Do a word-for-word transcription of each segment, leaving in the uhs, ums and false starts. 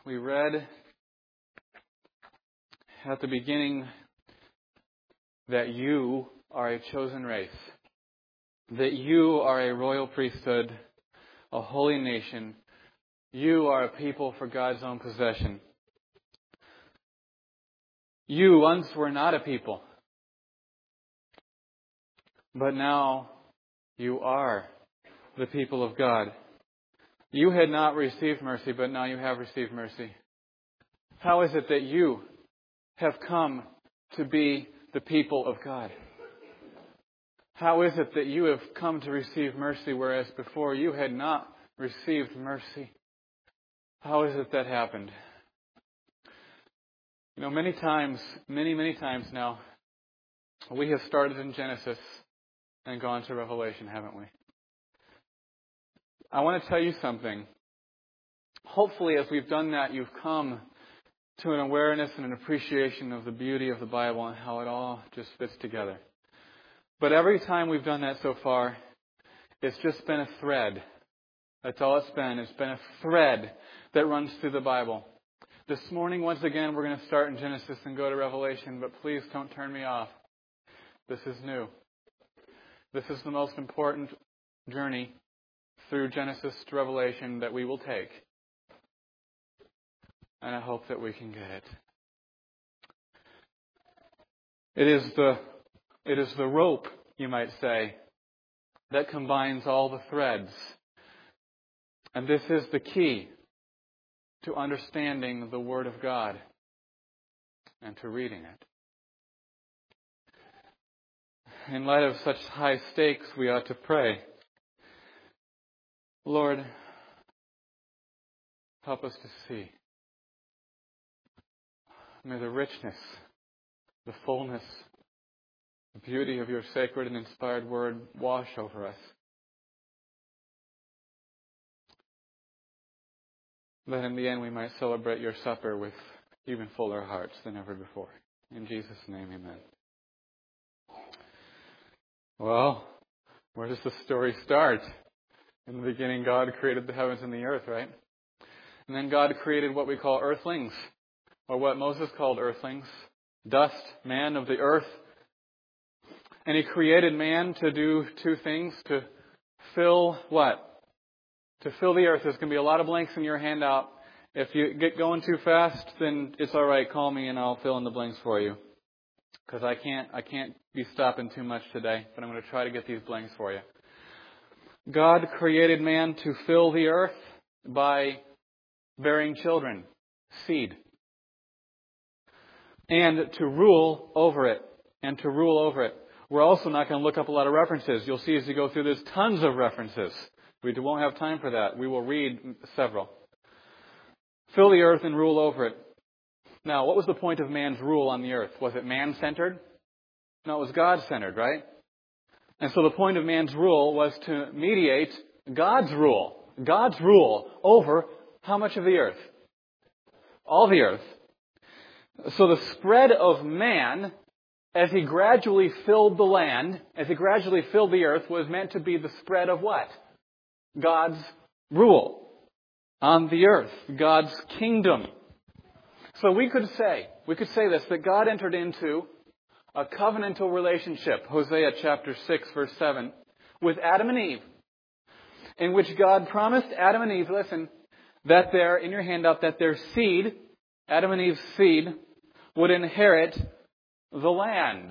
we read at the beginning that you are a chosen race, that you are a royal priesthood, a holy nation. You are a people for God's own possession. You once were not a people, but now you are the people of God. You had not received mercy, but now you have received mercy. How is it that you have come to be the people of God? How is it that you have come to receive mercy, whereas before you had not received mercy? How is it that happened? You know, many times, many, many times now, we have started in Genesis and gone to Revelation, haven't we? I want to tell you something. Hopefully, as we've done that, you've come to an awareness and an appreciation of the beauty of the Bible and how it all just fits together. But every time we've done that so far, it's just been a thread. That's all it's been. It's been a thread that runs through the Bible. This morning, once again, we're going to start in Genesis and go to Revelation, but please don't turn me off. This is new. This is the most important journey through Genesis to Revelation that we will take. And I hope that we can get it. It is the, it is the rope, you might say, that combines all the threads. And this is the key to understanding the Word of God and to reading it. In light of such high stakes, we ought to pray, Lord, help us to see. May the richness, the fullness, the beauty of your sacred and inspired Word wash over us. That in the end we might celebrate your supper with even fuller hearts than ever before. In Jesus' name, amen. Well, where does the story start? In the beginning, God created the heavens and the earth, right? And then God created what we call earthlings, or what Moses called earthlings, dust, man of the earth. And He created man to do two things, to fill what? To fill the earth. There's going to be a lot of blanks in your handout. If you get going too fast, then it's all right. Call me and I'll fill in the blanks for you. Because I can't, I can't be stopping too much today, but I'm going to try to get these blanks for you. God created man to fill the earth by bearing children, seed, and to rule over it, and to rule over it. We're also not going to look up a lot of references. You'll see as you go through, there's tons of references. We won't have time for that. We will read several. Fill the earth and rule over it. Now, what was the point of man's rule on the earth? Was it man-centered? No, it was God-centered, right? And so the point of man's rule was to mediate God's rule. God's rule over how much of the earth? All the earth. So the spread of man, as he gradually filled the land, as he gradually filled the earth, was meant to be the spread of what? God's rule on the earth. God's kingdom. So we could say, we could say this, that God entered into a covenantal relationship, Hosea chapter six, verse seven, with Adam and Eve, in which God promised Adam and Eve, listen, that their, in your handout, that their seed, Adam and Eve's seed, would inherit the land.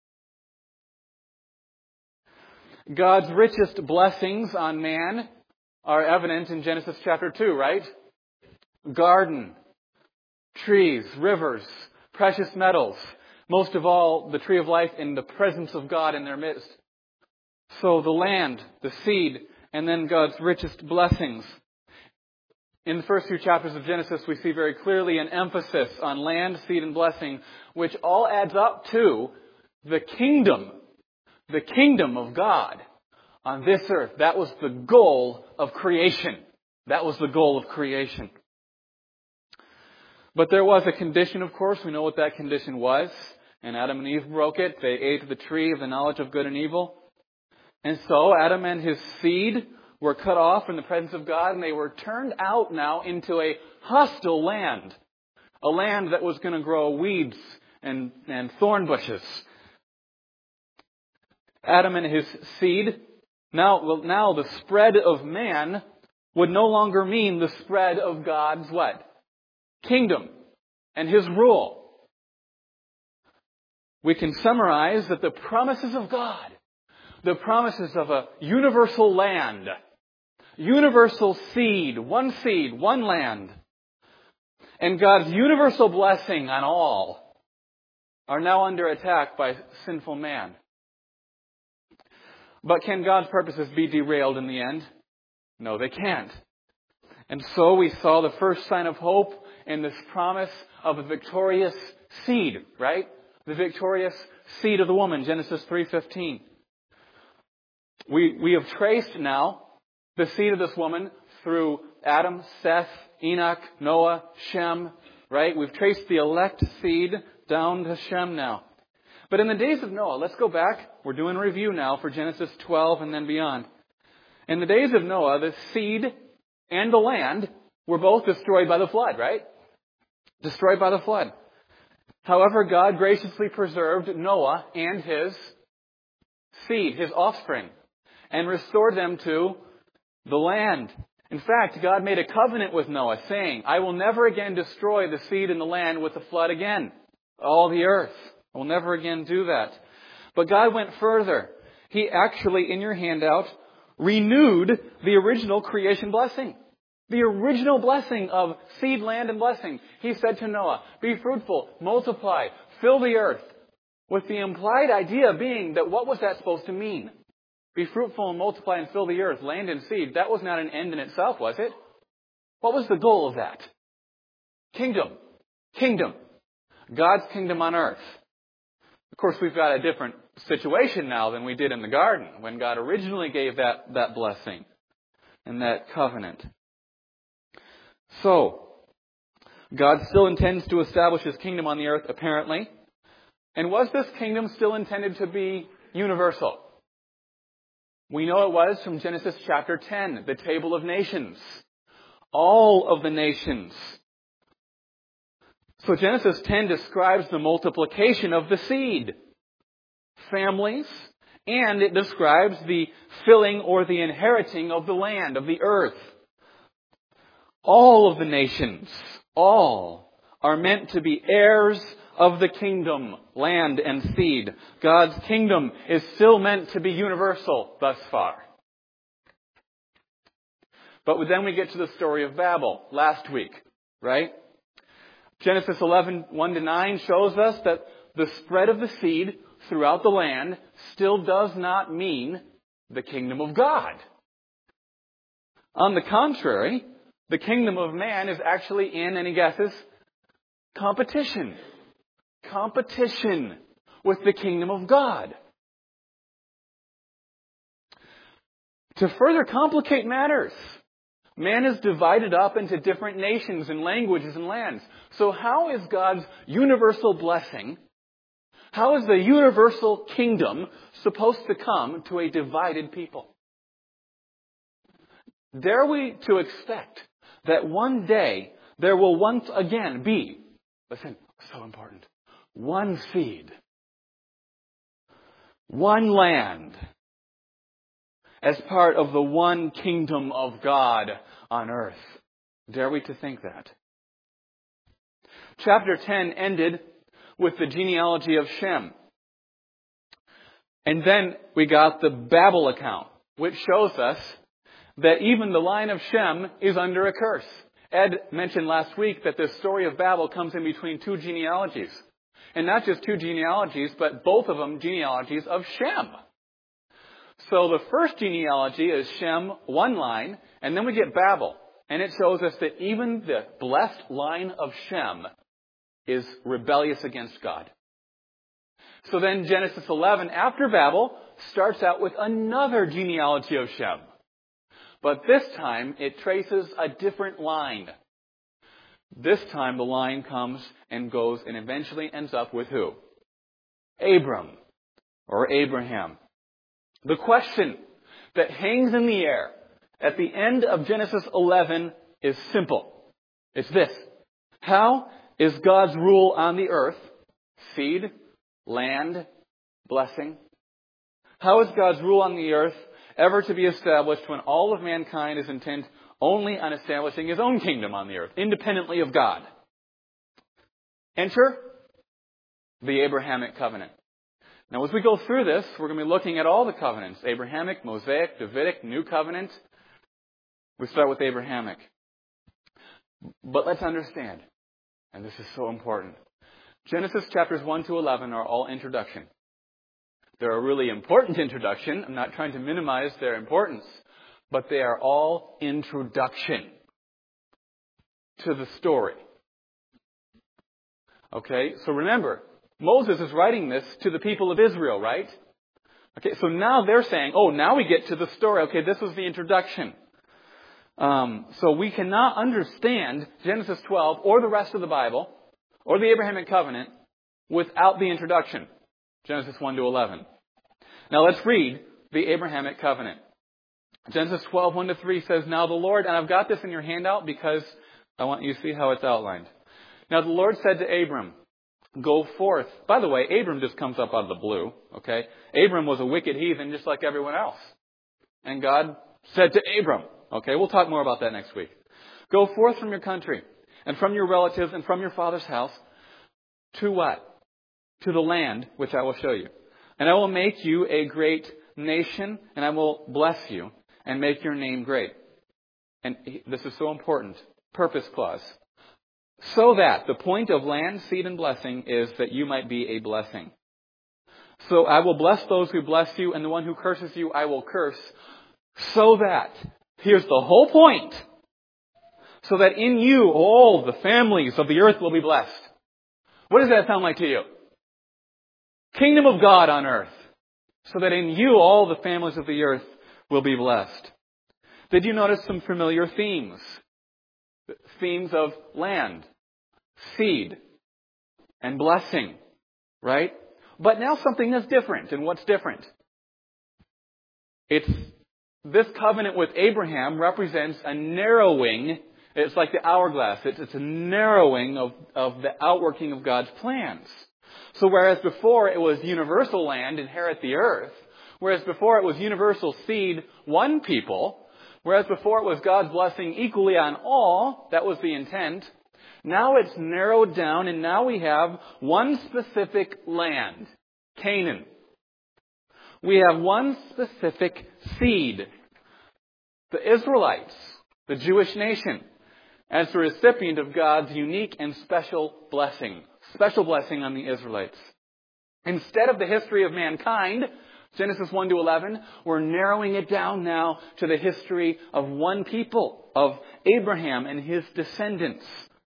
God's richest blessings on man are evident in Genesis chapter two, right? Garden, trees, rivers, precious metals. Most of all, the tree of life in the presence of God in their midst. So the land, the seed, and then God's richest blessings. In the first few chapters of Genesis, we see very clearly an emphasis on land, seed, and blessing, which all adds up to the kingdom, the kingdom of God on this earth. That was the goal of creation. That was the goal of creation. But there was a condition, of course. We know what that condition was. And Adam and Eve broke it. They ate the tree of the knowledge of good and evil. And so Adam and his seed were cut off from the presence of God, and they were turned out now into a hostile land. A land that was going to grow weeds and, and thorn bushes. Adam and his seed, now, well, now the spread of man would no longer mean the spread of God's what? Kingdom and His rule. We can summarize that the promises of God, the promises of a universal land, universal seed, one seed, one land, and God's universal blessing on all are now under attack by sinful man. But can God's purposes be derailed in the end? No, they can't. And so we saw the first sign of hope in this promise of a victorious seed, right? The victorious seed of the woman, Genesis three fifteen. We, we have traced now the seed of this woman through Adam, Seth, Enoch, Noah, Shem, right? We've traced the elect seed down to Shem now. But in the days of Noah, let's go back. We're doing a review now for Genesis twelve and then beyond. In the days of Noah, the seed and the land were both destroyed by the flood, right? Destroyed by the flood. However, God graciously preserved Noah and his seed, his offspring, and restored them to the land. In fact, God made a covenant with Noah, saying, I will never again destroy the seed in the land with the flood again. All the earth. I will never again do that. But God went further. He actually, in your handout, renewed the original creation blessing. The original blessing of seed, land, and blessing. He said to Noah, be fruitful, multiply, fill the earth. With the implied idea being that what was that supposed to mean? Be fruitful and multiply and fill the earth, land and seed. That was not an end in itself, was it? What was the goal of that? Kingdom. Kingdom. God's kingdom on earth. Of course, we've got a different situation now than we did in the garden when God originally gave that, that blessing and that covenant. So, God still intends to establish His kingdom on the earth, apparently. And was this kingdom still intended to be universal? We know it was from Genesis chapter ten, the table of nations. All of the nations. So Genesis ten describes the multiplication of the seed, families, and it describes the filling or the inheriting of the land, of the earth. All of the nations, all, are meant to be heirs of the kingdom, land and seed. God's kingdom is still meant to be universal thus far. But then we get to the story of Babel last week, right? Genesis eleven, one to nine shows us that the spread of the seed throughout the land still does not mean the kingdom of God. On the contrary, the kingdom of man is actually in, any guesses? Competition. Competition with the kingdom of God. To further complicate matters, man is divided up into different nations and languages and lands. So how is God's universal blessing, how is the universal kingdom supposed to come to a divided people? Dare we to expect that one day there will once again be, listen, so important, one seed, one land, as part of the one kingdom of God on earth? Dare we to think that? Chapter ten ended with the genealogy of Shem. And then we got the Babel account, which shows us that even the line of Shem is under a curse. Ed mentioned last week that this story of Babel comes in between two genealogies. And not just two genealogies, but both of them genealogies of Shem. So the first genealogy is Shem, one line, and then we get Babel. And it shows us that even the blessed line of Shem is rebellious against God. So then Genesis eleven, after Babel, starts out with another genealogy of Shem. But this time, it traces a different line. This time, the line comes and goes and eventually ends up with who? Abram, or Abraham. The question that hangs in the air at the end of Genesis eleven is simple. It's this. How is God's rule on the earth, seed, land, blessing? How is God's rule on the earth ever to be established when all of mankind is intent only on establishing his own kingdom on the earth, independently of God? Enter the Abrahamic covenant. Now, as we go through this, we're going to be looking at all the covenants. Abrahamic, Mosaic, Davidic, New Covenant. We start with Abrahamic. But let's understand, and this is so important, Genesis chapters one to eleven are all introduction. They're a really important introduction. I'm not trying to minimize their importance, but they are all introduction to the story. Okay, so remember, Moses is writing this to the people of Israel, right? Okay, so now they're saying, oh, now we get to the story. Okay, this was the introduction. Um, so we cannot understand Genesis twelve or the rest of the Bible or the Abrahamic covenant without the introduction, Genesis one to eleven. Now let's read the Abrahamic covenant. Genesis twelve, one to three says, Now the Lord, and I've got this in your handout because I want you to see how it's outlined. Now the Lord said to Abram, Go forth. By the way, Abram just comes up out of the blue, okay? Abram was a wicked heathen just like everyone else. And God said to Abram, okay, we'll talk more about that next week. Go forth from your country and from your relatives and from your father's house to what? To the land which I will show you. And I will make you a great nation, and I will bless you and make your name great. And this is so important. Purpose clause. So that the point of land, seed, and blessing is that you might be a blessing. So I will bless those who bless you, and the one who curses you I will curse. So that, here's the whole point, so that in you all the families of the earth will be blessed. What does that sound like to you? Kingdom of God on earth. So that in you all the families of the earth will be blessed. Did you notice some familiar themes? Themes of land, seed, and blessing, right? But now something that's different. And what's different? It's this covenant with Abraham represents a narrowing. It's like the hourglass. It's, it's a narrowing of, of the outworking of God's plans. So whereas before it was universal land, inherit the earth, whereas before it was universal seed, one people, whereas before it was God's blessing equally on all, that was the intent, now it's narrowed down and now we have one specific land, Canaan. We have one specific seed, the Israelites, the Jewish nation, as the recipient of God's unique and special blessing. Special blessing on the Israelites. Instead of the history of mankind, Genesis one to eleven, we're narrowing it down now to the history of one people, of Abraham and his descendants.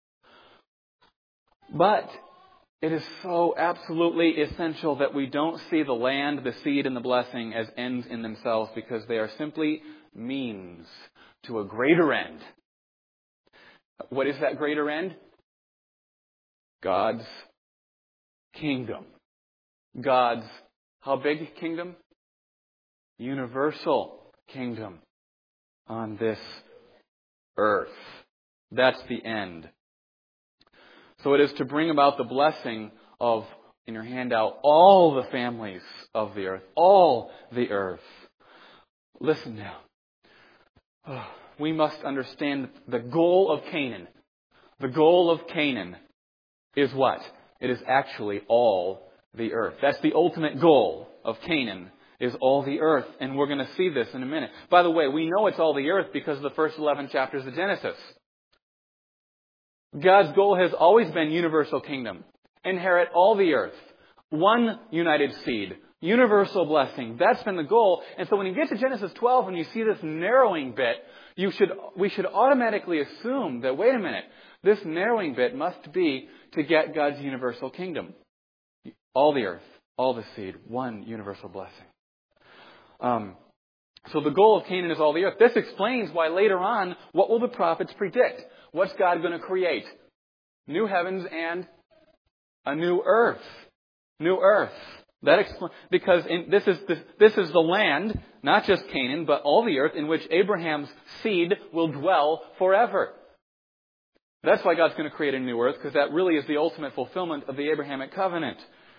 But it is so absolutely essential that we don't see the land, the seed, and the blessing as ends in themselves, because they are simply means to a greater end. What is that greater end? God's kingdom. God's, how big kingdom? Universal kingdom on this earth. That's the end. So it is to bring about the blessing of, in your handout, all the families of the earth. All the earth. Listen now. Oh, we must understand the goal of Canaan. The goal of Canaan is what? It is actually all the earth. That's the ultimate goal of Canaan, is all the earth. And we're going to see this in a minute. By the way, we know it's all the earth because of the first eleven chapters of Genesis. God's goal has always been universal kingdom. Inherit all the earth. One united seed. Universal blessing. That's been the goal. And so when you get to Genesis twelve and you see this narrowing bit, you should, we should automatically assume that, wait a minute, this narrowing bit must be to get God's universal kingdom. All the earth, all the seed, one universal blessing. Um, so the goal of Canaan is all the earth. This explains why later on, what will the prophets predict? What's God going to create? New heavens and a new earth. New earth. That expl- because in, this is the, this is the land, not just Canaan, but all the earth in which Abraham's seed will dwell forever. That's why God's going to create a new earth, because that really is the ultimate fulfillment of the Abrahamic covenant.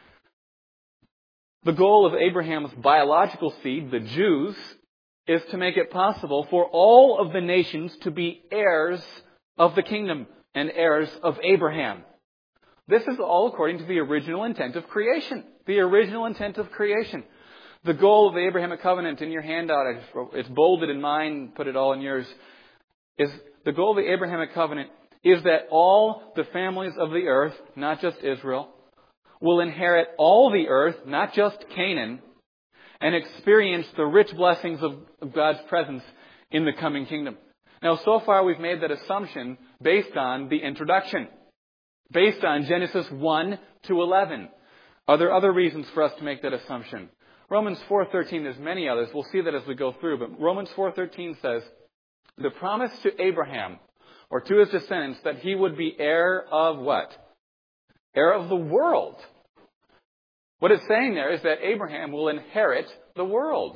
The goal of Abraham's biological seed, the Jews, is to make it possible for all of the nations to be heirs of the kingdom and heirs of Abraham. This is all according to the original intent of creation. The original intent of creation. The goal of the Abrahamic covenant in your handout, it's bolded in mine, put it all in yours, is the goal of the Abrahamic covenant is that all the families of the earth, not just Israel, will inherit all the earth, not just Canaan, and experience the rich blessings of God's presence in the coming kingdom. Now, so far we've made that assumption based on the introduction, based on Genesis one to eleven. Are there other reasons for us to make that assumption? Romans four thirteen, there's many others. We'll see that as we go through. But Romans four thirteen says, the promise to Abraham, or to his descendants, that he would be heir of what? Heir of the world. What it's saying there is that Abraham will inherit the world.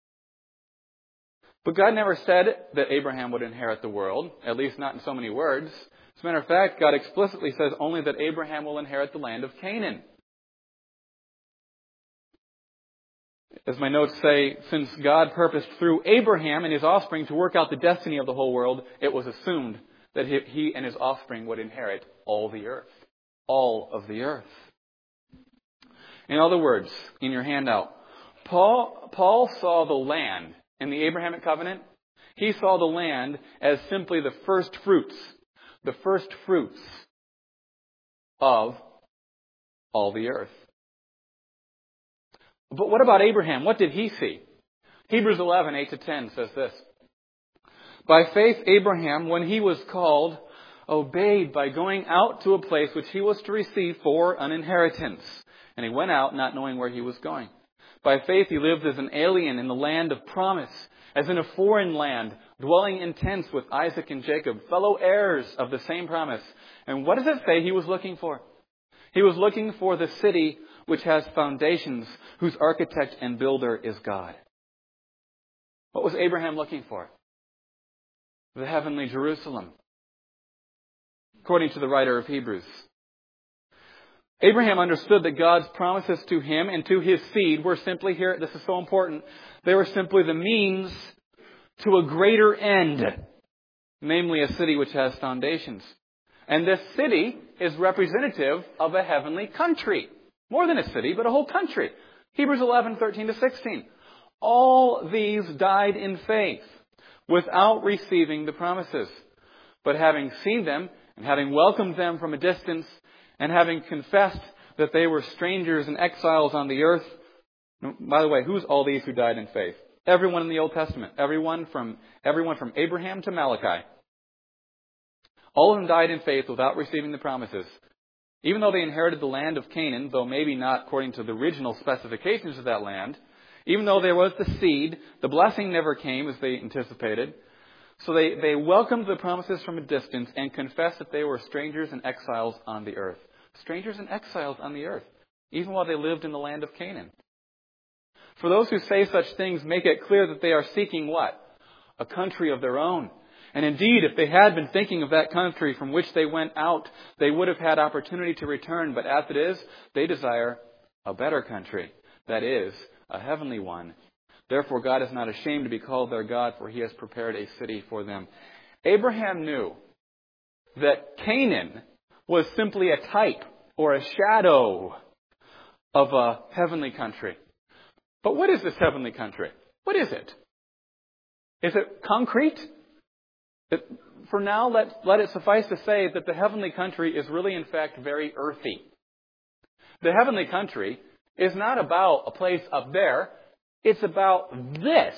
But God never said that Abraham would inherit the world, at least not in so many words. As a matter of fact, God explicitly says only that Abraham will inherit the land of Canaan. As my notes say, since God purposed through Abraham and his offspring to work out the destiny of the whole world, it was assumed that he and his offspring would inherit all the earth. All of the earth. In other words, in your handout, Paul, Paul saw the land in the Abrahamic covenant. He saw the land as simply the first fruits, the first fruits of all the earth. But what about Abraham? What did he see? Hebrews eleven, eight to ten says this. By faith, Abraham, when he was called, obeyed by going out to a place which he was to receive for an inheritance. And he went out not knowing where he was going. By faith, he lived as an alien in the land of promise, as in a foreign land, dwelling in tents with Isaac and Jacob, fellow heirs of the same promise. And what does it say he was looking for? He was looking for the city which has foundations, whose architect and builder is God. What was Abraham looking for? The heavenly Jerusalem, according to the writer of Hebrews. Abraham understood that God's promises to him and to his seed were simply, here, this is so important, they were simply the means to a greater end, namely a city which has foundations. And this city is representative of a heavenly country. More than a city, but a whole country. Hebrews eleven, thirteen to sixteen. All these died in faith without receiving the promises. But having seen them and having welcomed them from a distance and having confessed that they were strangers and exiles on the earth. By the way, who's all these who died in faith? Everyone in the Old Testament. Everyone from, everyone from Abraham to Malachi. All of them died in faith without receiving the promises. Even though they inherited the land of Canaan, though maybe not according to the original specifications of that land, even though there was the seed, the blessing never came as they anticipated. So they, they welcomed the promises from a distance and confessed that they were strangers and exiles on the earth. Strangers and exiles on the earth, even while they lived in the land of Canaan. For those who say such things, make it clear that they are seeking what? A country of their own. And indeed, if they had been thinking of that country from which they went out, they would have had opportunity to return. But as it is, they desire a better country. That is, a heavenly one. Therefore, God is not ashamed to be called their God, for He has prepared a city for them. Abraham knew that Canaan was simply a type or a shadow of a heavenly country. But what is this heavenly country? What is it? Is it concrete? It, for now, let, let it suffice to say that the heavenly country is really, in fact, very earthy. The heavenly country is not about a place up there. It's about this.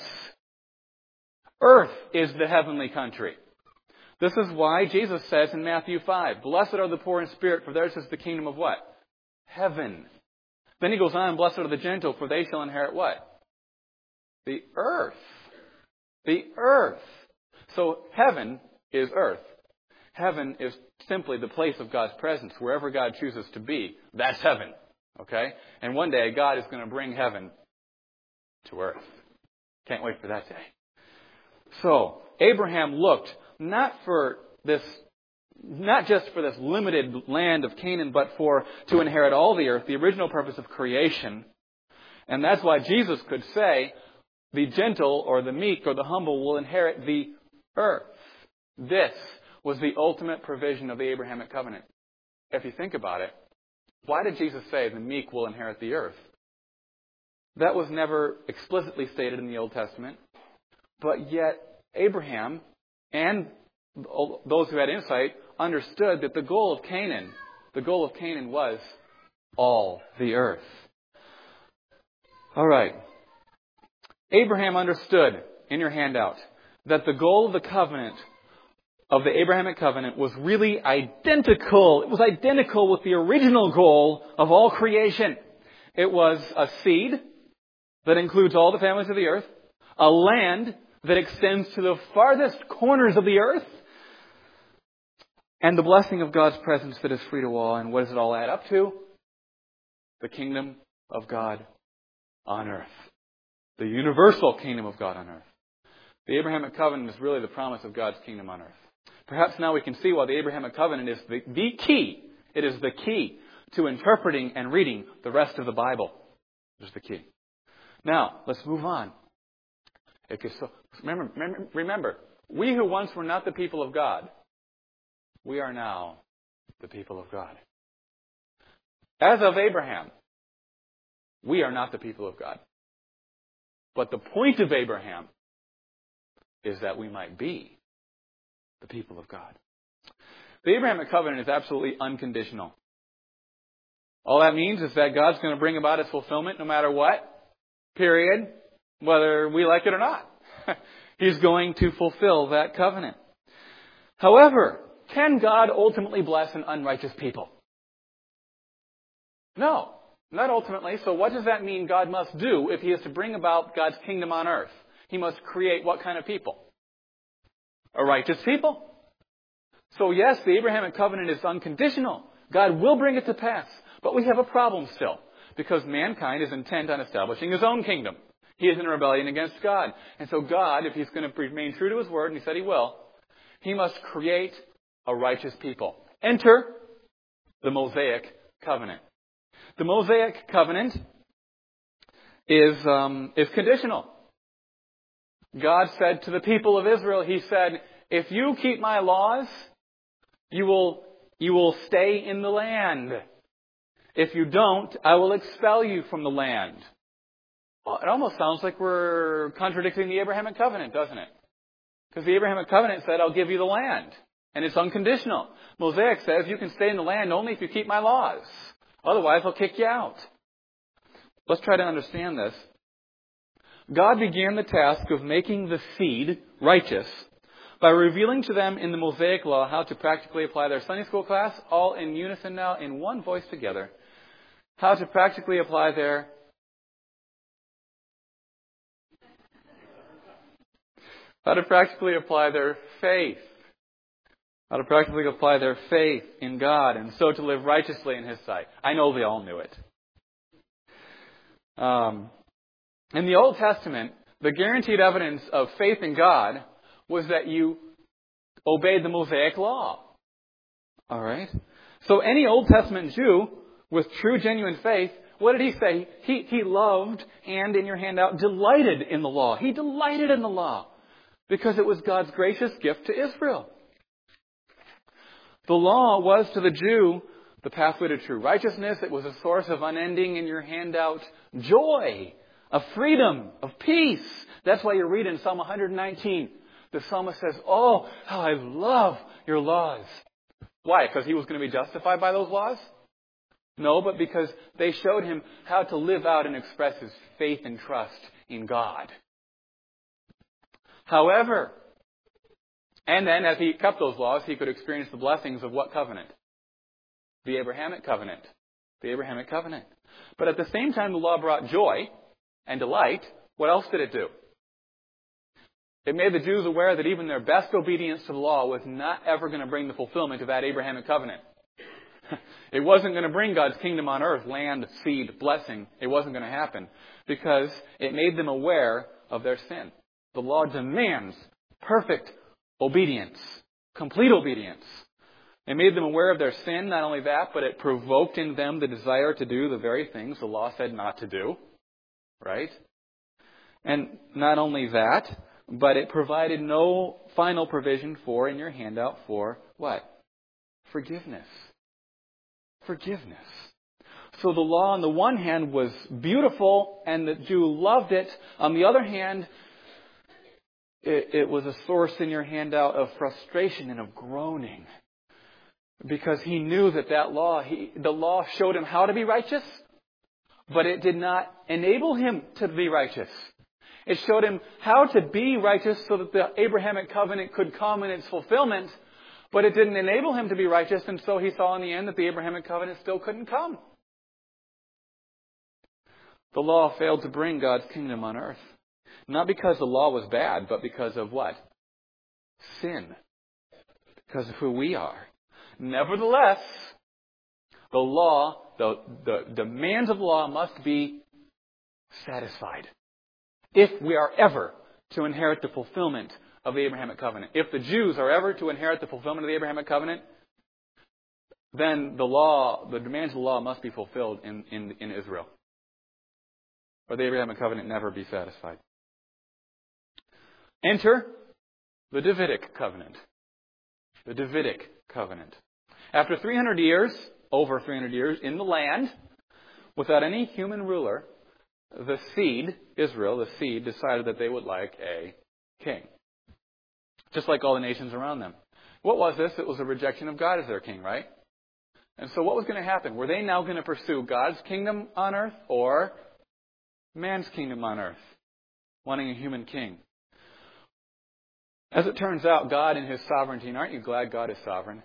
Earth is the heavenly country. This is why Jesus says in Matthew five, blessed are the poor in spirit, for theirs is the kingdom of what? Heaven. Then he goes on, blessed are the gentle, for they shall inherit what? The earth. The earth. So heaven is earth. Heaven is simply the place of God's presence. Wherever God chooses to be, that's heaven. Okay? And one day God is going to bring heaven to earth. Can't wait for that day. So, Abraham looked not for this, not just for this limited land of Canaan, but for to inherit all the earth, the original purpose of creation. And that's why Jesus could say, the gentle or the meek or the humble will inherit the earth. This was the ultimate provision of the Abrahamic covenant. If you think about it, why did Jesus say the meek will inherit the earth? That was never explicitly stated in the Old Testament. But yet, Abraham and those who had insight understood that the goal of Canaan, the goal of Canaan was all the earth. All right. Abraham understood, in your handout, that the goal of the covenant, of the Abrahamic covenant, was really identical. It was identical with the original goal of all creation. It was a seed that includes all the families of the earth, a land that extends to the farthest corners of the earth, and the blessing of God's presence that is free to all. And what does it all add up to? The kingdom of God on earth. The universal kingdom of God on earth. The Abrahamic covenant is really the promise of God's kingdom on earth. Perhaps now we can see why the Abrahamic covenant is the, the key. It is the key to interpreting and reading the rest of the Bible. It is the key. Now, let's move on. Okay, so remember, remember, remember, we who once were not the people of God, we are now the people of God. As of Abraham, we are not the people of God. But the point of Abraham is that we might be the people of God. The Abrahamic covenant is absolutely unconditional. All that means is that God's going to bring about its fulfillment no matter what. Period. Whether we like it or not. He's going to fulfill that covenant. However, can God ultimately bless an unrighteous people? No. Not ultimately. So what does that mean God must do if He is to bring about God's kingdom on earth? He must create what kind of people? A righteous people. So yes, the Abrahamic covenant is unconditional. God will bring it to pass. But we have a problem still. Because mankind is intent on establishing his own kingdom. He is in rebellion against God. And so God, if He's going to remain true to His word, and He said He will, He must create a righteous people. Enter the Mosaic covenant. The Mosaic covenant is, um, is conditional. God said to the people of Israel, He said, if you keep my laws, you will, you will stay in the land. If you don't, I will expel you from the land. Well, it almost sounds like we're contradicting the Abrahamic covenant, doesn't it? Because the Abrahamic covenant said, I'll give you the land. And it's unconditional. Mosaic says you can stay in the land only if you keep my laws. Otherwise, I'll kick you out. Let's try to understand this. God began the task of making the seed righteous by revealing to them in the Mosaic law how to practically apply their Sunday school class, all in unison now, in one voice together, how to practically apply their how to practically apply their faith. How to practically apply their faith in God and so to live righteously in His sight. I know they all knew it. Um, in the Old Testament, the guaranteed evidence of faith in God was that you obeyed the Mosaic law. All right? So any Old Testament Jew with true, genuine faith, what did he say? He, he loved and, in your handout, delighted in the law. He delighted in the law because it was God's gracious gift to Israel. The law was to the Jew the pathway to true righteousness. It was a source of unending, in your handout, joy, of freedom, of peace. That's why you read in Psalm one nineteen, the psalmist says, oh, how I love your laws. Why? Because he was going to be justified by those laws? No, but because they showed him how to live out and express his faith and trust in God. However, and then as he kept those laws, he could experience the blessings of what covenant? The Abrahamic covenant. The Abrahamic covenant. But at the same time the law brought joy and delight, what else did it do? It made the Jews aware that even their best obedience to the law was not ever going to bring the fulfillment of that Abrahamic covenant. It wasn't going to bring God's kingdom on earth, land, seed, blessing. It wasn't going to happen because it made them aware of their sin. The law demands perfect obedience, complete obedience. It made them aware of their sin. Not only that, but it provoked in them the desire to do the very things the law said not to do. Right? And not only that, but it provided no final provision for, in your handout, for what? Forgiveness. Forgiveness. So the law on the one hand was beautiful and the Jew loved it. On the other hand, it, it was a source in your handout of frustration and of groaning. Because he knew that that law, he, the law showed him how to be righteous, but it did not enable him to be righteous. It showed him how to be righteous so that the Abrahamic covenant could come in its fulfillment, but it didn't enable him to be righteous, and so he saw in the end that the Abrahamic covenant still couldn't come. The law failed to bring God's kingdom on earth. Not because the law was bad, but because of what? Sin. Because of who we are. Nevertheless, the law, the, the demands of the law must be satisfied. If we are ever to inherit the fulfillment of the Abrahamic covenant. If the Jews are ever to inherit the fulfillment of the Abrahamic covenant, then the law, the demands of the law must be fulfilled in, in, in Israel. Or the Abrahamic covenant never be satisfied. Enter the Davidic covenant. The Davidic covenant. After three hundred years, over three hundred years, in the land, without any human ruler, the seed, Israel, the seed, decided that they would like a king. Just like all the nations around them. What was this? It was a rejection of God as their king, right? And so what was going to happen? Were they now going to pursue God's kingdom on earth or man's kingdom on earth? Wanting a human king. As it turns out, God in His sovereignty, and aren't you glad God is sovereign?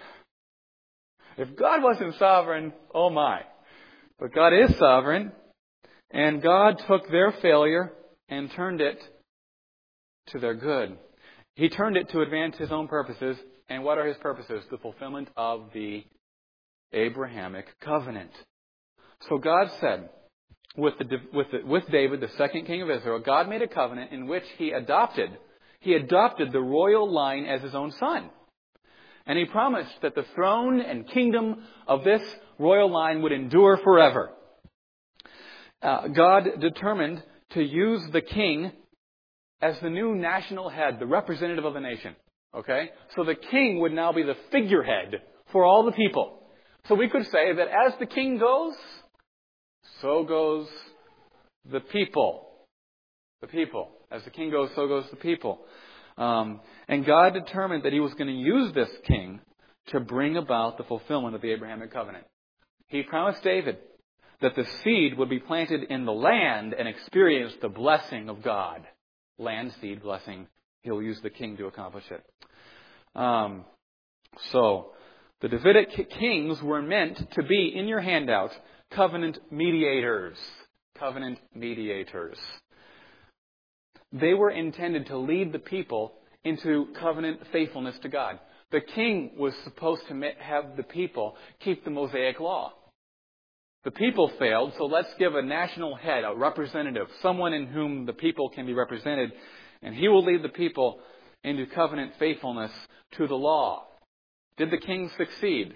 If God wasn't sovereign, oh my. But God is sovereign, and God took their failure and turned it to their good. He turned it to advance His own purposes. And what are His purposes? The fulfillment of the Abrahamic covenant. So God said, with, the, with, the, with David, the second king of Israel, God made a covenant in which He adopted, He adopted the royal line as His own son. And He promised that the throne and kingdom of this royal line would endure forever. Uh, God determined to use the king as the new national head, the representative of the nation. Okay? So the king would now be the figurehead for all the people. So we could say that as the king goes, so goes the people. The people. As the king goes, so goes the people. Um, and God determined that He was going to use this king to bring about the fulfillment of the Abrahamic covenant. He promised David that the seed would be planted in the land and experience the blessing of God. Land, seed, blessing. He'll use the king to accomplish it. Um, so, the Davidic kings were meant to be, in your handout, covenant mediators. Covenant mediators. They were intended to lead the people into covenant faithfulness to God. The king was supposed to have the people keep the Mosaic law. The people failed, so let's give a national head, a representative, someone in whom the people can be represented, and he will lead the people into covenant faithfulness to the law. Did the king succeed?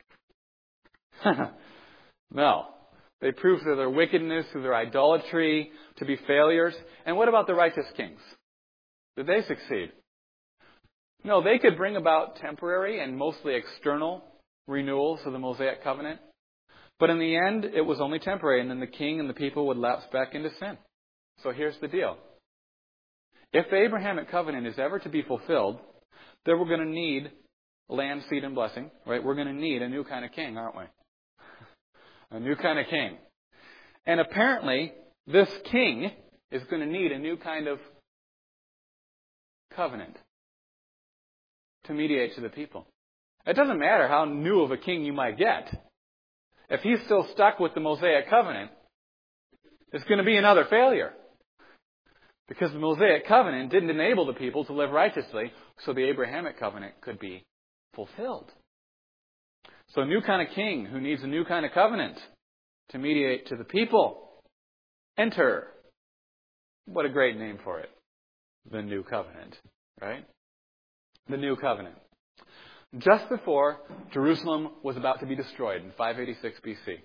No. They proved through their wickedness, through their idolatry, to be failures. And what about the righteous kings? Did they succeed? No, they could bring about temporary and mostly external renewals of the Mosaic covenant. But in the end, it was only temporary, and then the king and the people would lapse back into sin. So here's the deal. If the Abrahamic covenant is ever to be fulfilled, then we're going to need land, seed, and blessing. Right? We're going to need a new kind of king, aren't we? A new kind of king. And apparently, this king is going to need a new kind of covenant to mediate to the people. It doesn't matter how new of a king you might get. If he's still stuck with the Mosaic covenant, it's going to be another failure. Because the Mosaic covenant didn't enable the people to live righteously, so the Abrahamic covenant could be fulfilled. So a new kind of king who needs a new kind of covenant to mediate to the people. Enter. What a great name for it. The New Covenant, right? The New Covenant. Just before Jerusalem was about to be destroyed in five eighty-six B C,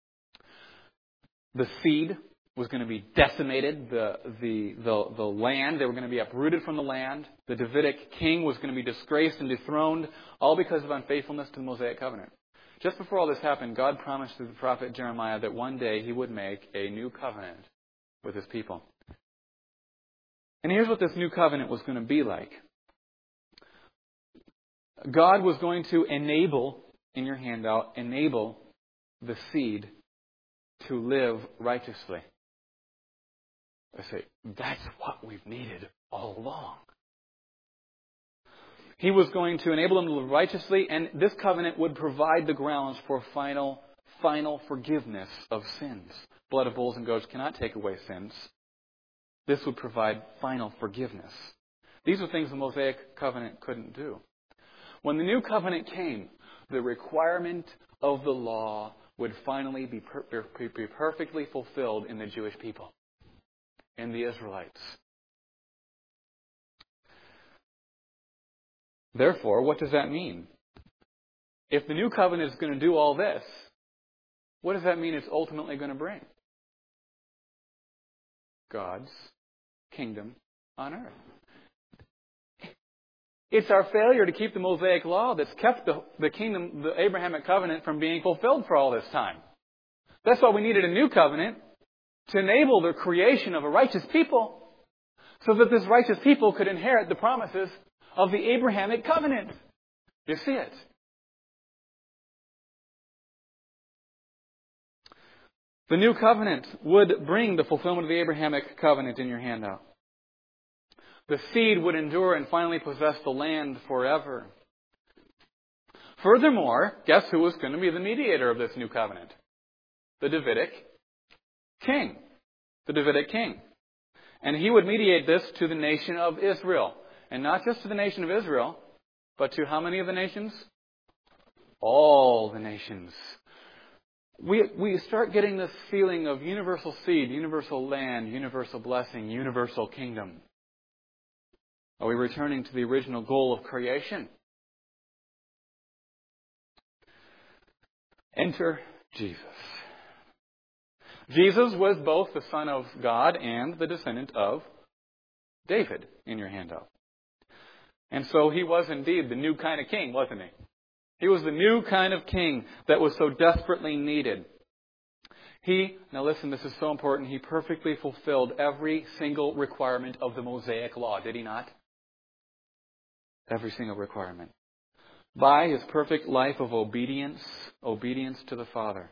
the seed was going to be decimated, the, the, the, the land, they were going to be uprooted from the land. The Davidic king was going to be disgraced and dethroned, all because of unfaithfulness to the Mosaic covenant. Just before all this happened, God promised through the prophet Jeremiah that one day he would make a new covenant with his people. And here's what this new covenant was going to be like. God was going to enable, in your handout, enable the seed to live righteously. I say, that's what we've needed all along. He was going to enable them to live righteously, and this covenant would provide the grounds for final, final forgiveness of sins. Blood of bulls and goats cannot take away sins. This would provide final forgiveness. These are things the Mosaic covenant couldn't do. When the new covenant came, the requirement of the law would finally be, per- be perfectly fulfilled in the Jewish people, in the Israelites. Therefore, what does that mean? If the new covenant is going to do all this, what does that mean it's ultimately going to bring? God's kingdom on earth. It's our failure to keep the Mosaic law that's kept the, the kingdom, the Abrahamic covenant, from being fulfilled for all this time. That's why we needed a new covenant, to enable the creation of a righteous people, so that this righteous people could inherit the promises of the Abrahamic covenant. You see it? The new covenant would bring the fulfillment of the Abrahamic covenant in your handout. The seed would endure and finally possess the land forever. Furthermore, guess who was going to be the mediator of this new covenant? The Davidic king. The Davidic king. And he would mediate this to the nation of Israel. And not just to the nation of Israel, but to how many of the nations? All the nations. We, we start getting this feeling of universal seed, universal land, universal blessing, universal kingdom. Are we returning to the original goal of creation? Enter Jesus. Jesus was both the Son of God and the descendant of David in your handout. And so he was indeed the new kind of king, wasn't he? He was the new kind of king that was so desperately needed. He, now listen, this is so important, he perfectly fulfilled every single requirement of the Mosaic law, did he not? Every single requirement. By his perfect life of obedience, obedience to the Father.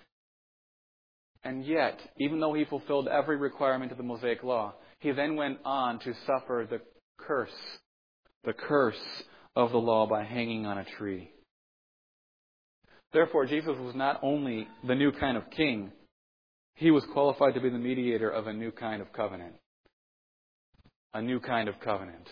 And yet, even though he fulfilled every requirement of the Mosaic law, he then went on to suffer the curse, the curse of the law by hanging on a tree. Therefore, Jesus was not only the new kind of king, he was qualified to be the mediator of a new kind of covenant. A new kind of covenant.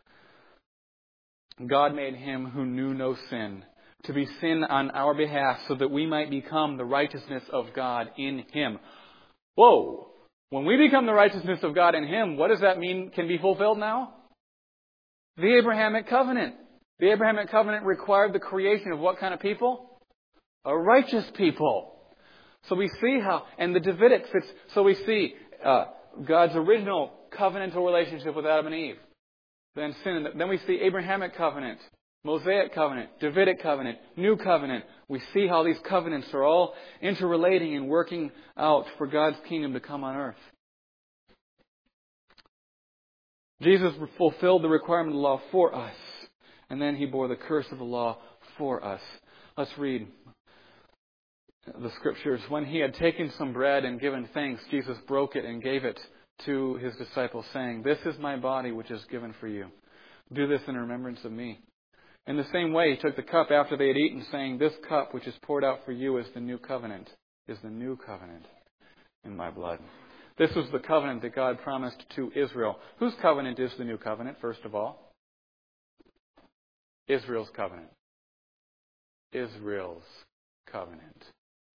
God made him who knew no sin to be sin on our behalf so that we might become the righteousness of God in him. Whoa! When we become the righteousness of God in him, what does that mean can be fulfilled now? The Abrahamic covenant. The Abrahamic covenant required the creation of what kind of people? A righteous people. So we see how, and the Davidic fits, so we see uh, God's original covenantal relationship with Adam and Eve. Then sin. Then we see Abrahamic covenant, Mosaic covenant, Davidic covenant, New covenant. We see how these covenants are all interrelating and working out for God's kingdom to come on earth. Jesus fulfilled the requirement of the law for us. And then he bore the curse of the law for us. Let's read the scriptures. When he had taken some bread and given thanks, Jesus broke it and gave it to his disciples, saying, "This is my body which is given for you. Do this in remembrance of me." In the same way, he took the cup after they had eaten, saying, "This cup which is poured out for you is the new covenant, is the new covenant in my blood." This was the covenant that God promised to Israel. Whose covenant is the new covenant, first of all? Israel's covenant. Israel's covenant.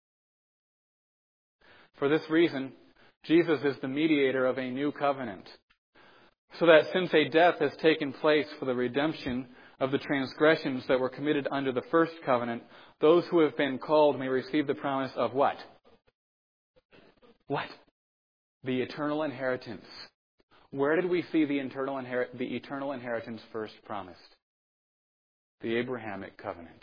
For this reason, Jesus is the mediator of a new covenant, so that since a death has taken place for the redemption of the transgressions that were committed under the first covenant, those who have been called may receive the promise of what? What? The eternal inheritance. Where did we see the eternal, inher- the eternal inheritance first promised? The Abrahamic covenant.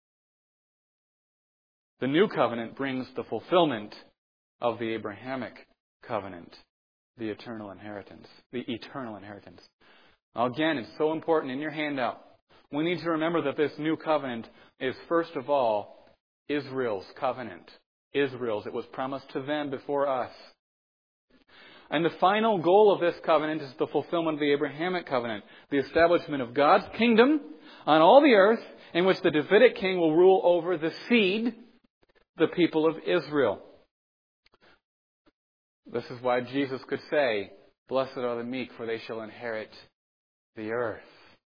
The new covenant brings the fulfillment of the Abrahamic covenant, the eternal inheritance, the eternal inheritance. Now again, it's so important in your handout. We need to remember that this new covenant is first of all Israel's covenant. Israel's. It was promised to them before us. And the final goal of this covenant is the fulfillment of the Abrahamic covenant, the establishment of God's kingdom on all the earth, in which the Davidic king will rule over the seed, the people of Israel. This is why Jesus could say, "Blessed are the meek, for they shall inherit the earth."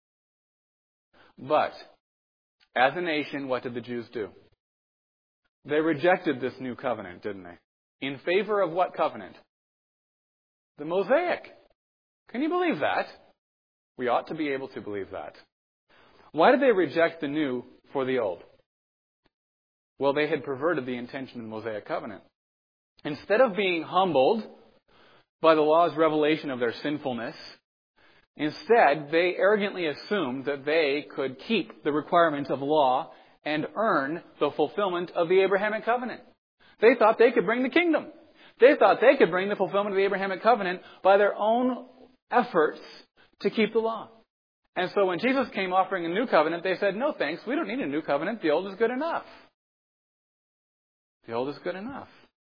But, as a nation, what did the Jews do? They rejected this new covenant, didn't they? In favor of what covenant? The Mosaic. Can you believe that? We ought to be able to believe that. Why did they reject the new for the old? Well, they had perverted the intention of the Mosaic covenant. Instead of being humbled by the law's revelation of their sinfulness, instead, they arrogantly assumed that they could keep the requirements of law and earn the fulfillment of the Abrahamic covenant. They thought they could bring the kingdom. They thought they could bring the fulfillment of the Abrahamic covenant by their own efforts to keep the law. And so when Jesus came offering a new covenant, they said, "No thanks, we don't need a new covenant. The old is good enough." The old is good enough.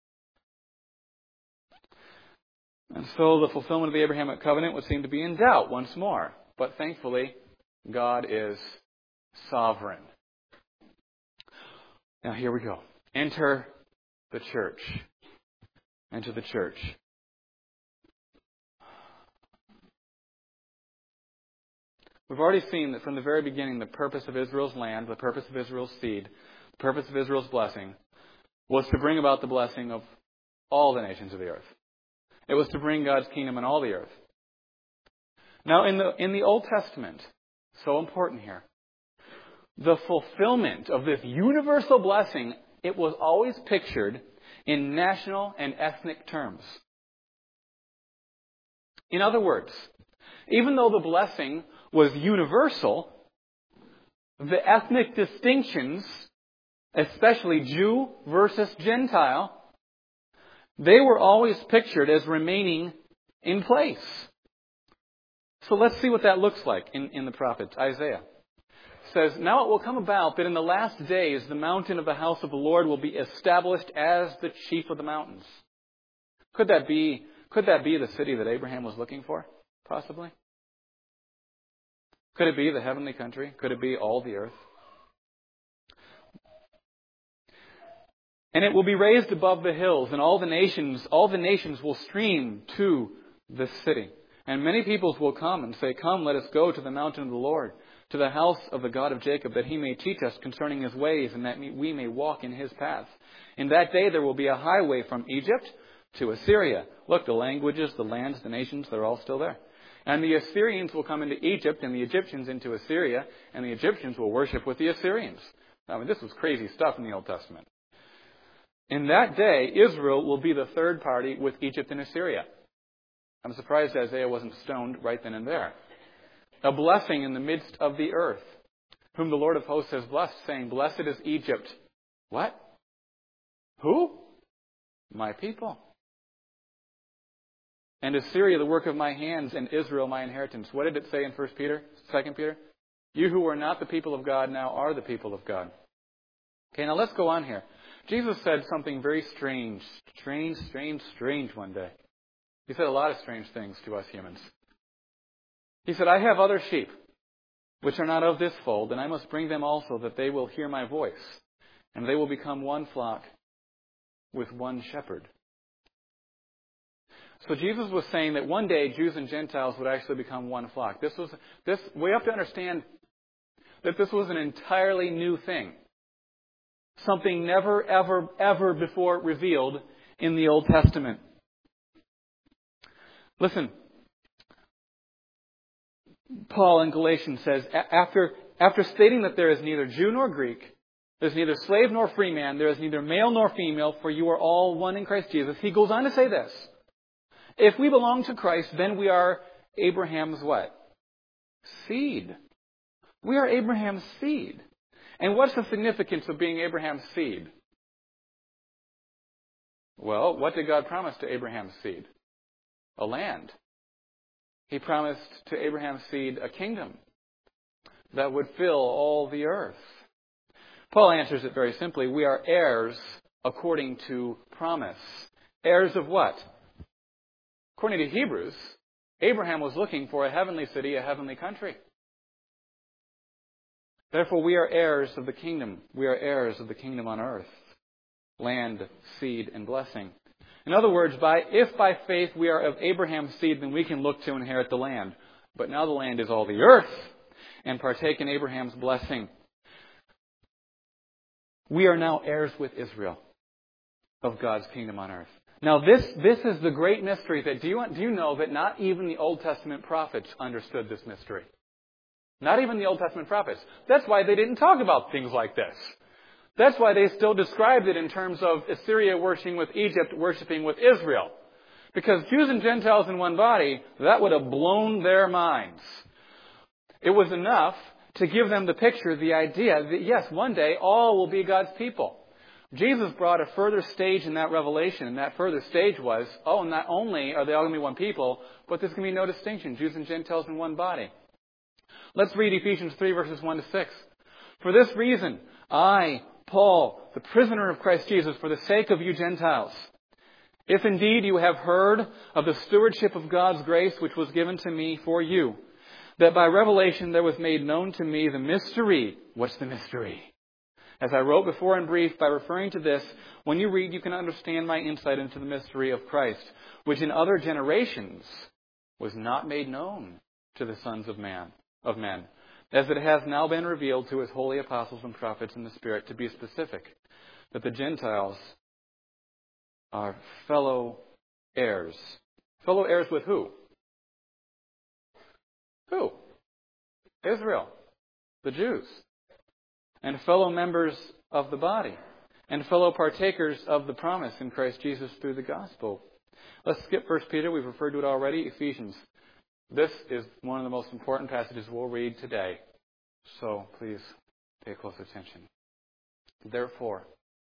And so the fulfillment of the Abrahamic covenant would seem to be in doubt once more. But thankfully, God is sovereign. Now here we go. Enter the church. Enter the church. We've already seen that from the very beginning, the purpose of Israel's land, the purpose of Israel's seed, the purpose of Israel's blessing was to bring about the blessing of all the nations of the earth. It was to bring God's kingdom on all the earth. Now, in the in the Old Testament, so important here, the fulfillment of this universal blessing, it was always pictured in national and ethnic terms. In other words, even though the blessing was universal, the ethnic distinctions, especially Jew versus Gentile, they were always pictured as remaining in place. So let's see what that looks like in, in the prophet Isaiah. It says, "Now it will come about that in the last days the mountain of the house of the Lord will be established as the chief of the mountains." Could that be, could that be the city that Abraham was looking for? Possibly. Could it be the heavenly country? Could it be all the earth? "And it will be raised above the hills, and all the nations, all the nations will stream to this city. And many peoples will come and say, 'Come, let us go to the mountain of the Lord, to the house of the God of Jacob, that he may teach us concerning his ways, and that we may walk in his paths. In that day there will be a highway from Egypt to Assyria.'" Look, the languages, the lands, the nations, they're all still there. "And the Assyrians will come into Egypt, and the Egyptians into Assyria, and the Egyptians will worship with the Assyrians." I mean, this was crazy stuff in the Old Testament. "In that day, Israel will be the third party with Egypt and Assyria." I'm surprised Isaiah wasn't stoned right then and there. "A blessing in the midst of the earth, whom the Lord of hosts has blessed, saying, 'Blessed is Egypt.'" What? Who? My people. "And Assyria, the work of my hands, and Israel, my inheritance." What did it say in First Peter, Second Peter? "You who were not the people of God now are the people of God." Okay, now let's go on here. Jesus said something very strange, strange, strange, strange one day. He said a lot of strange things to us humans. He said, "I have other sheep, which are not of this fold, and I must bring them also, that they will hear my voice, and they will become one flock with one shepherd." So Jesus was saying that one day Jews and Gentiles would actually become one flock. This was this we have to understand that this was an entirely new thing. Something never, ever, ever before revealed in the Old Testament. Listen, Paul in Galatians says, after, after stating that there is neither Jew nor Greek, there's neither slave nor free man, there is neither male nor female, for you are all one in Christ Jesus. He goes on to say this. If we belong to Christ, then we are Abraham's what? Seed. We are Abraham's seed. And what's the significance of being Abraham's seed? Well, what did God promise to Abraham's seed? A land. He promised to Abraham's seed a kingdom that would fill all the earth. Paul answers it very simply. We are heirs according to promise. Heirs of what? According to Hebrews, Abraham was looking for a heavenly city, a heavenly country. Therefore, we are heirs of the kingdom. We are heirs of the kingdom on earth. Land, seed, and blessing. In other words, by if by faith we are of Abraham's seed, then we can look to inherit the land. But now the land is all the earth and partake in Abraham's blessing. We are now heirs with Israel of God's kingdom on earth. Now this, this is the great mystery that, do you, do you know that not even the Old Testament prophets understood this mystery? Not even the Old Testament prophets. That's why they didn't talk about things like this. That's why they still described it in terms of Assyria worshiping with Egypt, worshiping with Israel. Because Jews and Gentiles in one body, that would have blown their minds. It was enough to give them the picture, the idea that yes, one day all will be God's people. Jesus brought a further stage in that revelation, and that further stage was, oh, not only are they all going to be one people, but there's going to be no distinction, Jews and Gentiles in one body. Let's read Ephesians three, verses one to six. For this reason, I, Paul, the prisoner of Christ Jesus, for the sake of you Gentiles, if indeed you have heard of the stewardship of God's grace which was given to me for you, that by revelation there was made known to me the mystery. What's the mystery? As I wrote before in brief, by referring to this, when you read, you can understand my insight into the mystery of Christ, which in other generations was not made known to the sons of man, of men, as it has now been revealed to his holy apostles and prophets in the Spirit, to be specific, that the Gentiles are fellow heirs. Fellow heirs with who? Who? Israel, the Jews, and fellow members of the body, and fellow partakers of the promise in Christ Jesus through the gospel. Let's skip First Peter. We've referred to it already. Ephesians. This is one of the most important passages we'll read today. So please pay close attention. Therefore,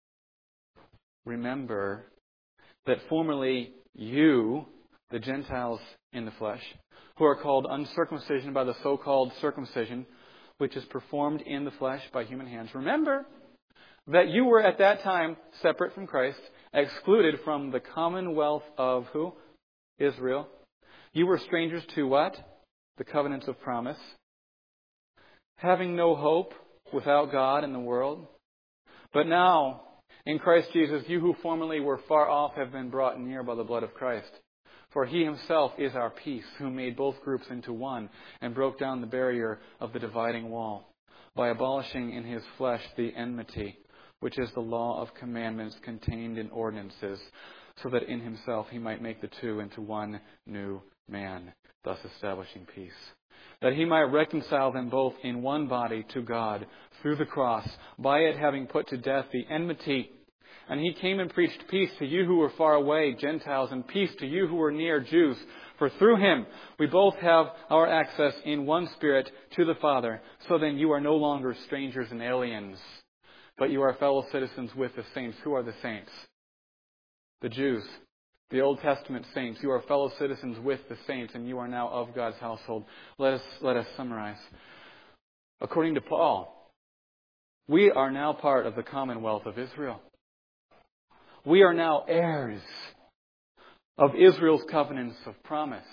remember that formerly you, the Gentiles in the flesh, who are called uncircumcision by the so-called circumcision, which is performed in the flesh by human hands. Remember that you were at that time separate from Christ, excluded from the commonwealth of who? Israel. You were strangers to what? The covenants of promise. Having no hope without God in the world. But now, in Christ Jesus, you who formerly were far off have been brought near by the blood of Christ. For he himself is our peace, who made both groups into one and broke down the barrier of the dividing wall by abolishing in his flesh the enmity, which is the law of commandments contained in ordinances, so that in himself he might make the two into one new man, thus establishing peace. That he might reconcile them both in one body to God through the cross, by it having put to death the enmity. And he came and preached peace to you who were far away, Gentiles, and peace to you who were near, Jews. For through him we both have our access in one Spirit to the Father. So then you are no longer strangers and aliens, but you are fellow citizens with the saints. Who are the saints? The Jews. The Old Testament saints. You are fellow citizens with the saints, and you are now of God's household. Let us, let us summarize. According to Paul, we are now part of the commonwealth of Israel. We are now heirs of Israel's covenants of promise.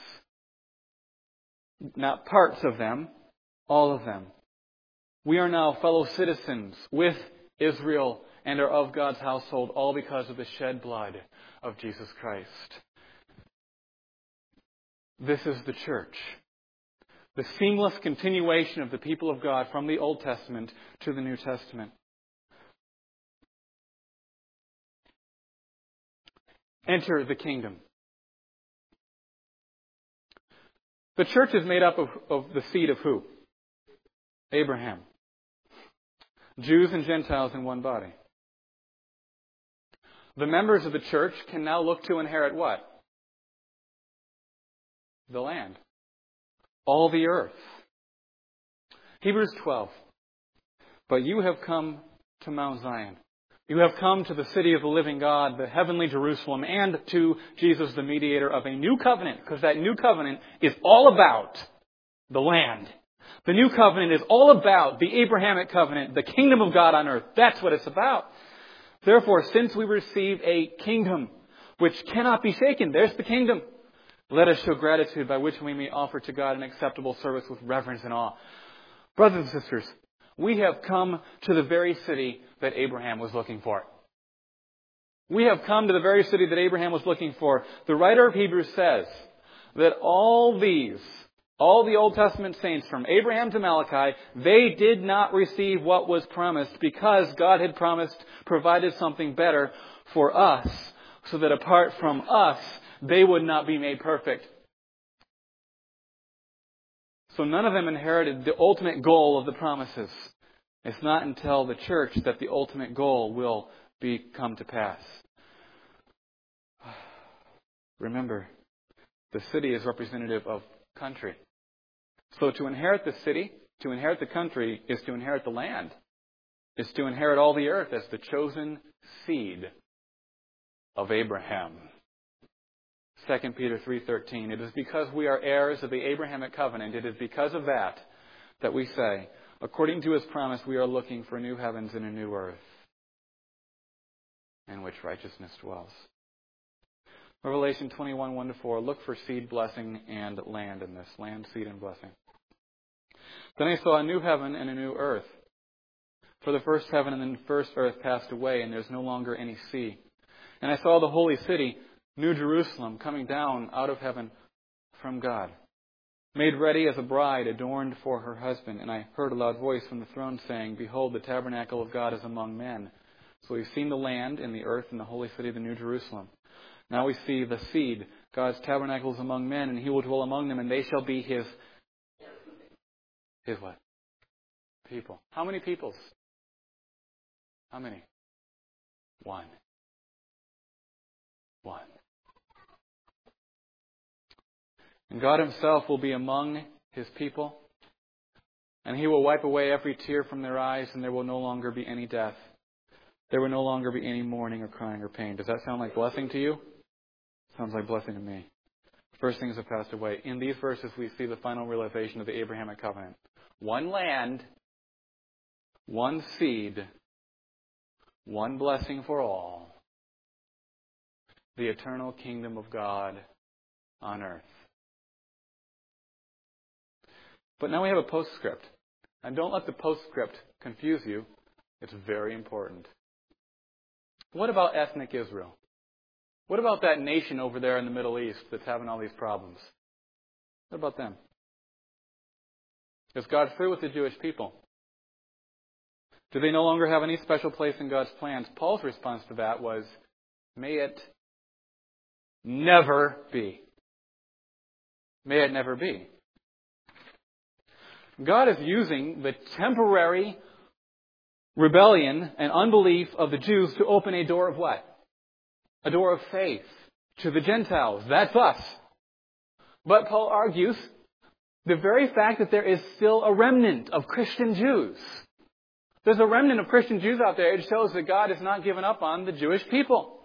Not parts of them, all of them. We are now fellow citizens with Israel and are of God's household, all because of the shed blood of Jesus Christ. This is the church. The seamless continuation of the people of God from the Old Testament to the New Testament. enter the kingdom. The church is made up of, of the seed of who? Abraham. Jews and Gentiles in one body. The members of the church can now look to inherit what? The land. All the earth. Hebrews twelve. But you have come to Mount Zion. You have come to the city of the living God, the heavenly Jerusalem, and to Jesus, the mediator of a new covenant, because that new covenant is all about the land. The new covenant is all about the Abrahamic covenant, the kingdom of God on earth. That's what it's about. Therefore, since we receive a kingdom which cannot be shaken, there's the kingdom, let us show gratitude by which we may offer to God an acceptable service with reverence and awe. Brothers and sisters, we have come to the very city that Abraham was looking for. We have come to the very city that Abraham was looking for. The writer of Hebrews says that all these, all the Old Testament saints from Abraham to Malachi, they did not receive what was promised because God had promised, provided something better for us, so that apart from us, they would not be made perfect. So none of them inherited the ultimate goal of the promises. It's not until the church that the ultimate goal will be come to pass. Remember, the city is representative of country. So to inherit the city, to inherit the country, is to inherit the land. Is to inherit all the earth as the chosen seed of Abraham. Second Peter three thirteen. It is because we are heirs of the Abrahamic covenant, it is because of that that we say, according to His promise, we are looking for new heavens and a new earth in which righteousness dwells. Revelation twenty-one, one to four. Look for seed, blessing, and land in this. Land, seed, and blessing. Then I saw a new heaven and a new earth. For the first heaven and the first earth passed away, and there's no longer any sea. And I saw the holy city, New Jerusalem, coming down out of heaven from God, made ready as a bride adorned for her husband. And I heard a loud voice from the throne saying, behold, the tabernacle of God is among men. So we've seen the land and the earth and the holy city, the New Jerusalem. Now we see the seed, God's tabernacle is among men, and He will dwell among them, and they shall be His, His what? People. How many peoples? How many? One. One. And God Himself will be among His people, and He will wipe away every tear from their eyes, and there will no longer be any death. There will no longer be any mourning or crying or pain. Does that sound like blessing to you? Sounds like blessing to me. First things have passed away. In these verses, we see the final realization of the Abrahamic covenant. One land, one seed, one blessing for all. The eternal kingdom of God on earth. But now we have a postscript. And don't let the postscript confuse you. It's very important. What about ethnic Israel? What about that nation over there in the Middle East that's having all these problems? What about them? Is God through with the Jewish people? Do they no longer have any special place in God's plans? Paul's response to that was, may it never be. May it never be. God is using the temporary rebellion and unbelief of the Jews to open a door of what? A door of faith to the Gentiles. That's us. But Paul argues the very fact that there is still a remnant of Christian Jews. There's a remnant of Christian Jews out there. It shows that God has not given up on the Jewish people.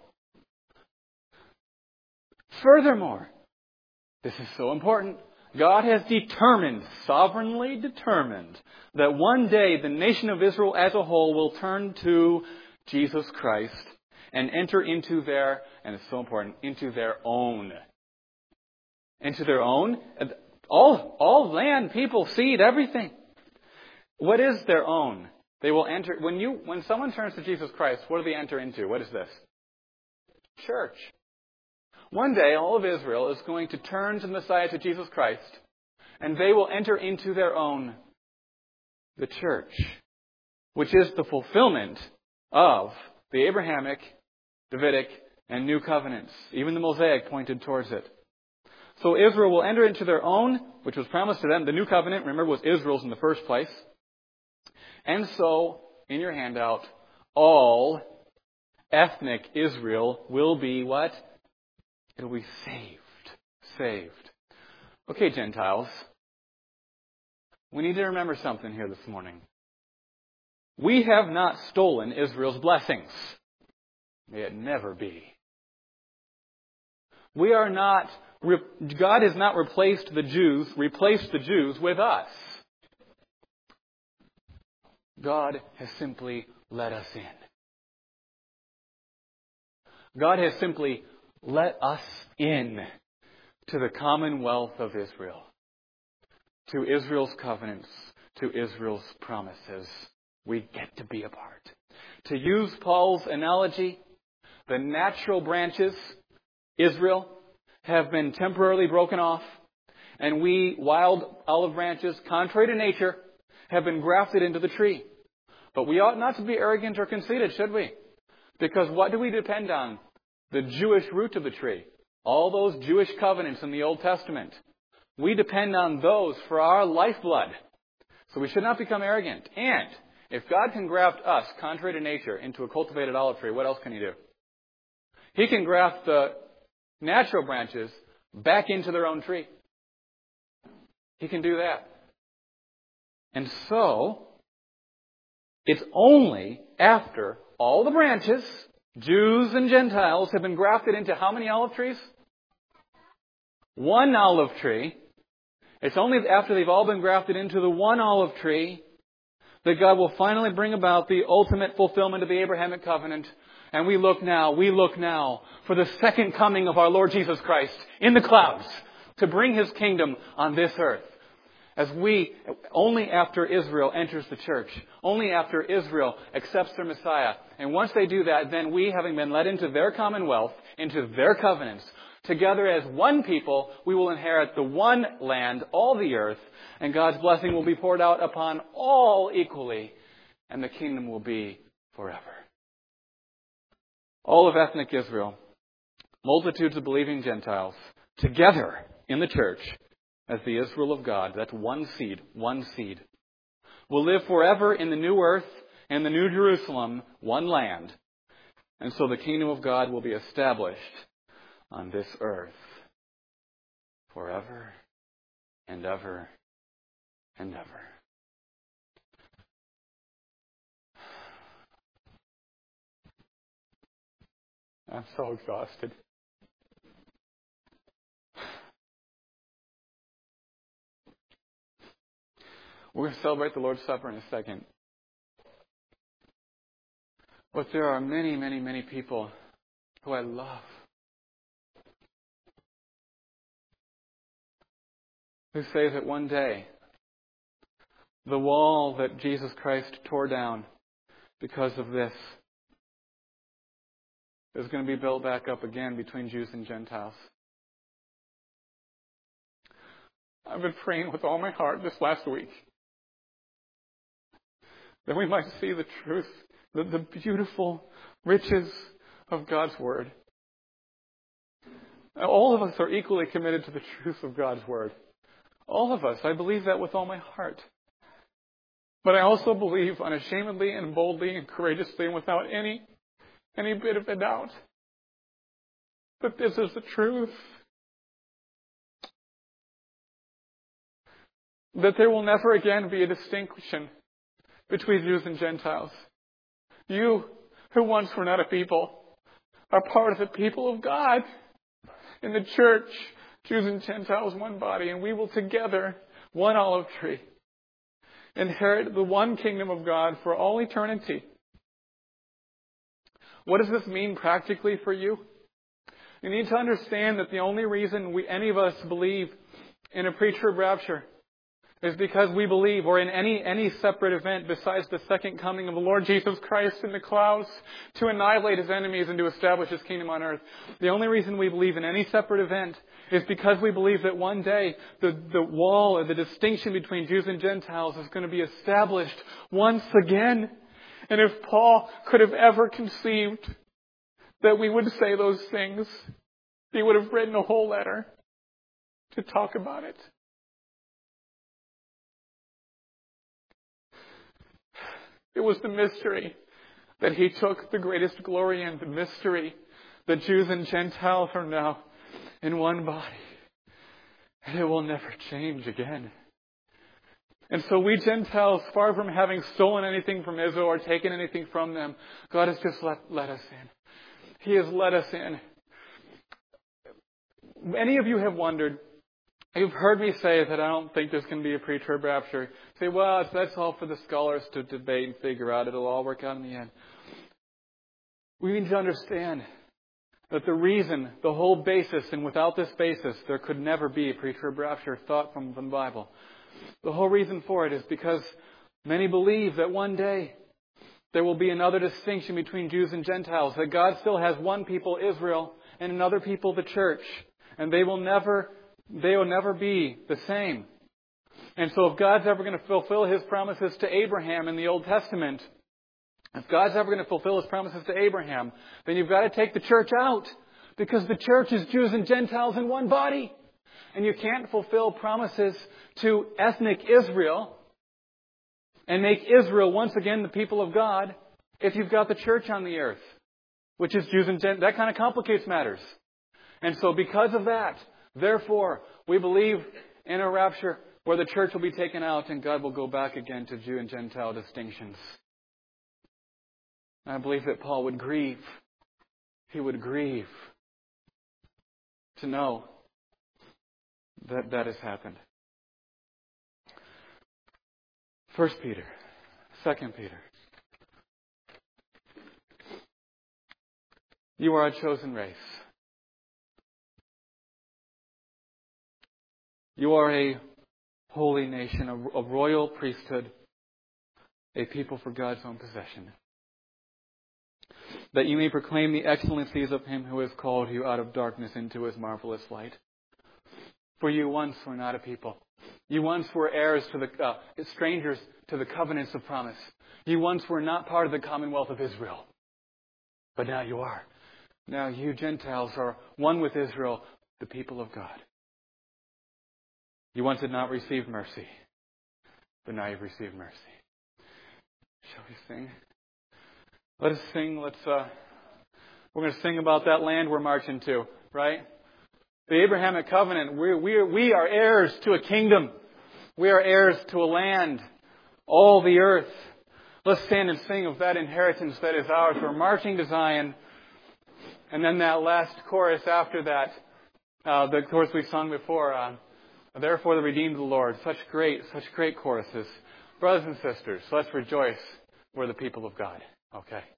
Furthermore, this is so important. God has determined, sovereignly determined, that one day the nation of Israel as a whole will turn to Jesus Christ and enter into their, and it's so important, into their own. Into their own? All, all land, people, seed, everything. What is their own? They will enter, when you, when someone turns to Jesus Christ, what do they enter into? What is this? Church. One day, all of Israel is going to turn to the Messiah, to Jesus Christ, and they will enter into their own, the church, which is the fulfillment of the Abrahamic, Davidic, and new covenants. Even the Mosaic pointed towards it. So Israel will enter into their own, which was promised to them. The new covenant, remember, was Israel's in the first place. And so, in your handout, all ethnic Israel will be what? It will be saved. Saved. Okay, Gentiles. We need to remember something here this morning. We have not stolen Israel's blessings. May it never be. We are not, God has not replaced the Jews, replaced the Jews with us. God has simply let us in. God has simply let us in to the commonwealth of Israel, to Israel's covenants, to Israel's promises. We get to be a part. To use Paul's analogy, the natural branches, Israel, have been temporarily broken off, and we, wild olive branches, contrary to nature, have been grafted into the tree. But we ought not to be arrogant or conceited, should we? Because what do we depend on? The Jewish root of the tree. All those Jewish covenants in the Old Testament. We depend on those for our lifeblood. So we should not become arrogant. And if God can graft us, contrary to nature, into a cultivated olive tree, what else can He do? He can graft the natural branches back into their own tree. He can do that. And so, it's only after all the branches, Jews and Gentiles, have been grafted into how many olive trees? One olive tree. It's only after they've all been grafted into the one olive tree that God will finally bring about the ultimate fulfillment of the Abrahamic covenant. And we look now, we look now for the second coming of our Lord Jesus Christ in the clouds to bring His kingdom on this earth. As we, only after Israel enters the church, only after Israel accepts their Messiah, and once they do that, then we, having been led into their commonwealth, into their covenants, together as one people, we will inherit the one land, all the earth, and God's blessing will be poured out upon all equally, and the kingdom will be forever. All of ethnic Israel, multitudes of believing Gentiles, together in the church, as the Israel of God, that's one seed, one seed, will live forever in the new earth and the new Jerusalem, one land. And so the kingdom of God will be established on this earth forever and ever and ever. I'm so exhausted. We're going to celebrate the Lord's Supper in a second. But there are many, many, many people who I love, who say that one day the wall that Jesus Christ tore down because of this is going to be built back up again between Jews and Gentiles. I've been praying with all my heart this last week that we might see the truth, the, the beautiful riches of God's Word. All of us are equally committed to the truth of God's Word. All of us. I believe that with all my heart. But I also believe unashamedly and boldly and courageously and without any, any bit of a doubt that this is the truth. That there will never again be a distinction between Jews and Gentiles. You, who once were not a people, are part of the people of God. In the church, Jews and Gentiles, one body, and we will together, one olive tree, inherit the one kingdom of God for all eternity. What does this mean practically for you? You need to understand that the only reason we, any of us believe in a pre-trib rapture is because we believe, or in any, any separate event besides the second coming of the Lord Jesus Christ in the clouds to annihilate His enemies and to establish His kingdom on earth. The only reason we believe in any separate event is because we believe that one day the, the wall or the distinction between Jews and Gentiles is going to be established once again. And if Paul could have ever conceived that we would say those things. He would have written a whole letter to talk about it. It was the mystery that He took the greatest glory in, the mystery that Jews and Gentiles are now in one body. And it will never change again. And so we Gentiles, far from having stolen anything from Israel or taken anything from them, God has just let, let us in. He has let us in. Many of you have wondered, you've heard me say that I don't think there's going to be a pre-trib rapture. Say, well, that's all for the scholars to debate and figure out. It'll all work out in the end. We need to understand that the reason, the whole basis, and without this basis, there could never be a pre-trib rapture thought from the Bible. The whole reason for it is because many believe that one day there will be another distinction between Jews and Gentiles, that God still has one people, Israel, and another people, the church. And they will never, they will never be the same. And so if God's ever going to fulfill His promises to Abraham in the Old Testament, if God's ever going to fulfill His promises to Abraham, then you've got to take the church out. Because the church is Jews and Gentiles in one body. And you can't fulfill promises to ethnic Israel and make Israel once again the people of God if you've got the church on the earth, which is Jews and Gentiles. That kind of complicates matters. And so because of that, therefore, we believe in a rapture where the church will be taken out and God will go back again to Jew and Gentile distinctions. I believe that Paul would grieve. He would grieve to know that that has happened. First Peter, Second Peter. You are a chosen race. You are a holy nation, a, a royal priesthood, a people for God's own possession, that you may proclaim the excellencies of Him who has called you out of darkness into His marvelous light. For you once were not a people. You once were heirs to the uh, strangers to the covenants of promise. You once were not part of the commonwealth of Israel. But now you are. Now you Gentiles are one with Israel, the people of God. You once had not received mercy, but now you've received mercy. Shall we sing? Let us sing. Let's. Uh, we're going to sing about that land we're marching to, right? The Abrahamic covenant. We we are, we are heirs to a kingdom. We are heirs to a land, all the earth. Let's stand and sing of that inheritance that is ours. We're marching to Zion, and then that last chorus after that, uh, the chorus we sung before. Uh, Therefore, the redeemed of the Lord. Such great, such great choruses. Brothers and sisters, let's rejoice. We're the people of God. Okay.